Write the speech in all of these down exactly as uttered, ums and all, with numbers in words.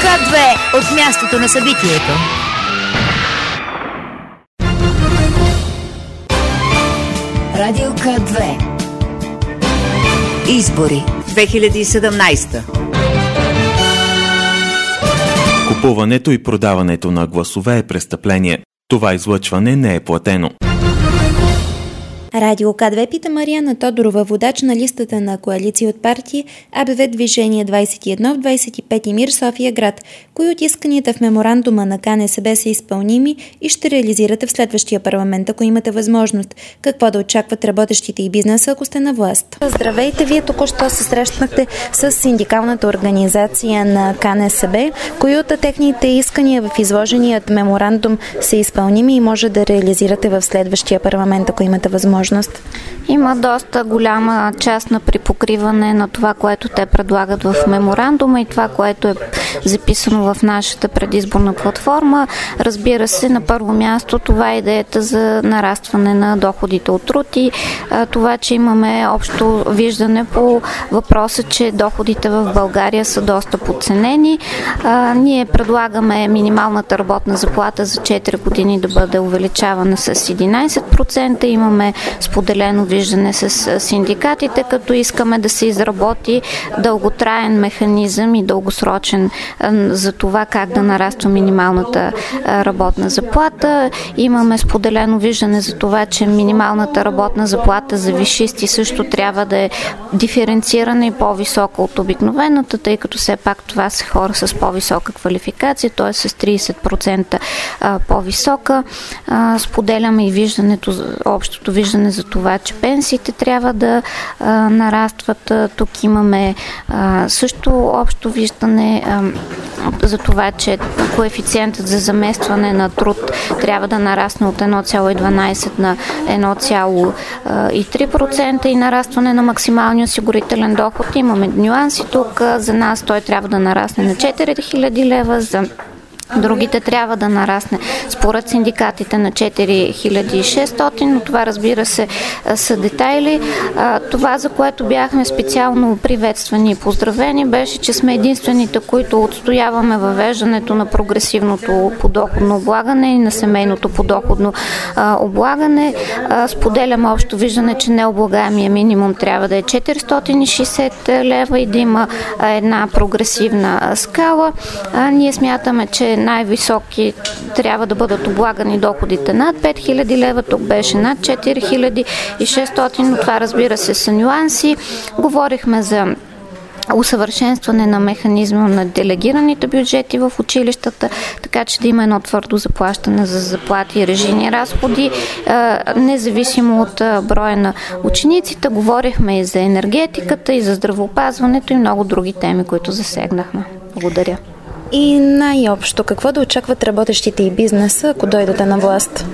К две от мястото на събитието. Радио К две. Избори две хиляди и седемнадесета. Купуването и продаването на гласове е престъпление. Това излъчване не е платено. Радио К две пита Мариана Тодорова, водач на листата на коалиция от партии А Б В Движение двадесет и едно в двадесет и пети МИР София град. Кои от исканията в меморандума на К Н С Б са изпълними и ще реализирате в следващия парламент, ако имате възможност? Какво да очакват работещите и бизнеса, ако сте на власт? Здравейте, вие току-що се срещнахте с синдикалната организация на К Н С Б. Кои от техните искания в изложеният меморандум са изпълними и може да реализирате в следващия парламент, ако имате възможност? Има доста голяма част на припокриване на това, което те предлагат в меморандума и това, което е записано в нашата предизборна платформа. Разбира се, на първо място това е идеята за нарастване на доходите от труд и а, това, че имаме общо виждане по въпроса, че доходите в България са доста подценени. А, ние предлагаме минималната работна заплата за четири години да бъде увеличавана с единадесет процента. Имаме споделено виждане с синдикатите, като искаме да се изработи дълготраен механизъм и дългосрочен за това как да нараства минималната работна заплата. Имаме споделено виждане за това, че минималната работна заплата за висшисти също трябва да е диференцирана и по-висока от обикновената, тъй като все пак това са хора с по-висока квалификация, т.е. с тридесет процента по-висока. Споделяме и виждането, общото виждане за това, че пенсиите трябва да а, нарастват. Тук имаме а, също общо виждане а, за това, че коефициентът за заместване на труд трябва да нарасне от едно цяло и дванадесет на едно цяло и три процента и нарастване на максималния осигурителен доход. Имаме нюанси тук. За нас той трябва да нарасне на четири хиляди лева, за другите трябва да нарасне според синдикатите на четири хиляди и шестстотин, но това, разбира се, са детайли. Това, за което бяхме специално приветствани и поздравени, беше, че сме единствените, които отстояваме въвеждането на прогресивното подоходно облагане и на семейното подоходно облагане. Споделяме общо виждане, че необлагаемия минимум трябва да е четиристотин и шестдесет лева и да има една прогресивна скала. Ние смятаме, че най-високи трябва да бъдат облагани доходите над пет хиляди лева, тук беше над четири хиляди и шестстотин, но това, разбира се, са нюанси. Говорихме за усъвършенстване на механизма на делегираните бюджети в училищата, така че да има едно твърдо заплащане за заплати и режийни разходи, независимо от броя на учениците. Говорихме и за енергетиката, и за здравеопазването и много други теми, които засегнахме. Благодаря. И най-общо, какво да очакват работещите и бизнеса, ако дойдете на власт?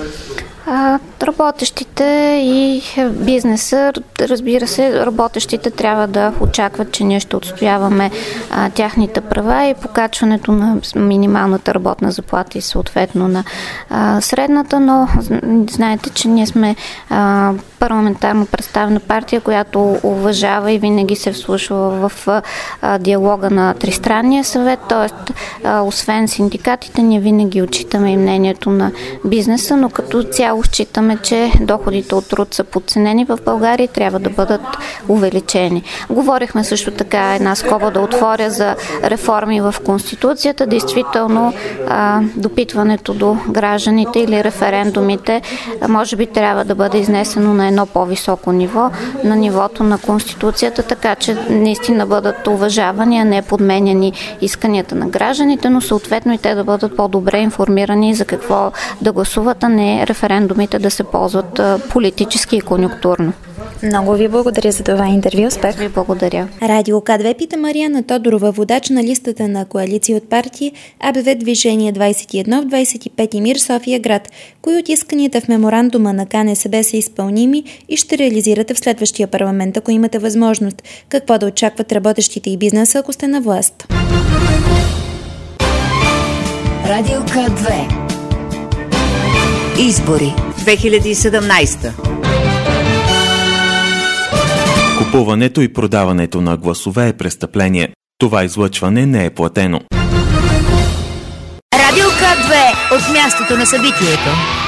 А, работещите и бизнеса, разбира се, работещите трябва да очакват, че ние ще отстояваме а, тяхните права и покачването на минималната работна заплата и съответно на а, средната, но знаете, че ние сме а, парламентарно представена партия, която уважава и винаги се вслушва в а, диалога на Тристранния съвет, т.е. освен синдикатите, ние винаги отчитаме и мнението на бизнеса, но като цяло считаме, че доходите от труд са подценени в България и трябва да бъдат увеличени. Говорихме също така една скоба да отворя за реформи в Конституцията. Действително а, допитването до гражданите или референдумите а, може би трябва да бъде изнесено на едно по-високо ниво, на нивото на Конституцията, така че наистина бъдат уважавани, а не подменяни исканията на гражданите, но съответно и те да бъдат по-добре информирани за какво да гласуват, а не референдумите да се ползват политически и конюнктурно. Много ви благодаря за това интервю. Успех. Ви благодаря. Радио К две пита Мариана Тодорова, водач на листата на коалиция от партии А Б В Движение двадесет и едно в двадесет и пети МИР София град. Кои от исканията в меморандума на К Н С Б са изпълними и ще реализирате в следващия парламент, ако имате възможност? Какво да очакват работещите и бизнеса, ако сте на власт? Радио К две. Избори две хиляди и седемнадесета. Купуването и продаването на гласове е престъпление. Това излъчване не е платено. Радио К две от мястото на събитието.